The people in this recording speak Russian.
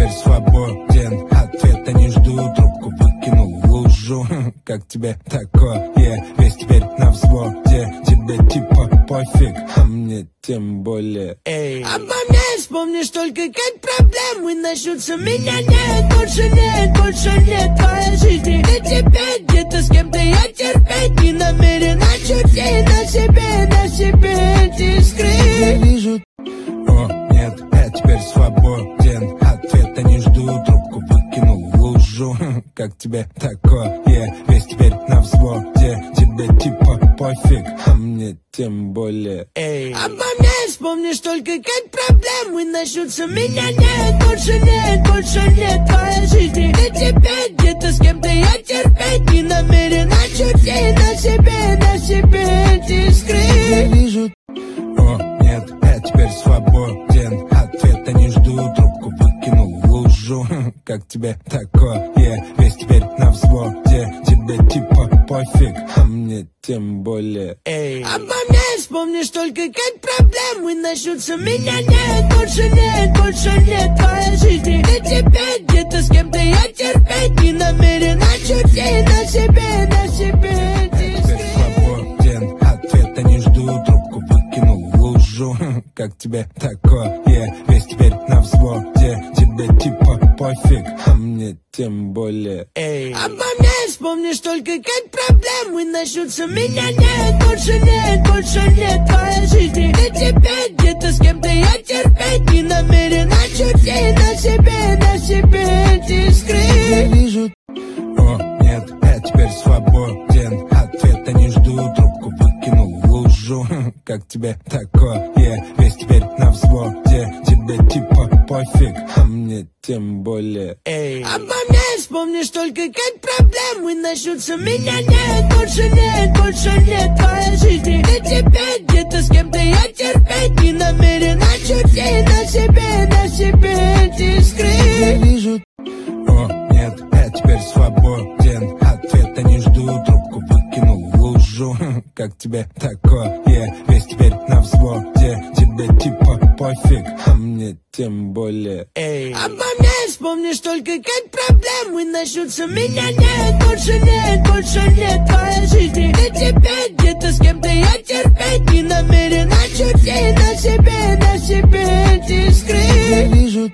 теперь свободен. Ответа не жду, трубку выкинул в лужу. Как тебе такое? Весь теперь на взводе. Тебе типа пофиг, а мне тем более. Обо мне вспомнишь только как проблемы начнутся. Меня нет, больше нет твоей жизни. И теперь где-то с кем-то я терпеть не намерен. А чуть на себе ты скрыть. Вижу. О, нет, я теперь свободен. Ответа не жду, трубку выкинул в лужу. Как тебе такое? Весь теперь на взводе. Тебе типа пофиг, а мне тем более. Обо мне вспомнишь только как проблемы начнутся. Меня нет, больше нет твоей жизни. И теперь где-то с кем-то я терпеть не намерен. А чуть на себе ты скрыть. Вижу. О, нет, я теперь свободен. Ответа не жду, трубку выкинул в лужу. Как тебе такое? Весь теперь на взводе. Тебе типа пофиг, а мне тем более. Обо мне вспомнишь только как проблемы начнутся. Меня нет, больше нет твоей жизни. И теперь где-то с кем-то я терпеть не намерен. А чуть на себе ты свободен. Ответа не жду, трубку выкинул в лужу. Как тебе такое? Весь теперь на взводе. Тебе типа пофиг, а мне тем более. Обо мне вспомнишь только как проблемы начнутся. Меня нет, больше нет твоей жизни. И теперь где-то с кем-то я терпеть не намерен. А чуть на себе ты скрыть. Вижу. О, нет, я теперь свободен. Ответа не жду, трубку выкинул в лужу. Как тебе такое? Весь теперь на взводе. Тебе типа пофиг, а мне тем более. Обо мне вспомнишь только как проблемы начнутся. Меня нет, больше нет твоей жизни. И теперь где-то с кем-то я терпеть не намерен. А чуть на себе ты скрыть. Вижу. О, нет, я теперь свободен. Ответа не жду, трубку выкинул в лужу. Как тебе такое? Весь теперь на взводе. Тебе типа пофиг, а мне тем более. Обо мне вспомнишь только как проблемы начнутся. Меня нет, больше нет твоей жизни. И теперь где-то с кем-то я терпеть не намерен. А чуть на себе ты скрыть. Вижу.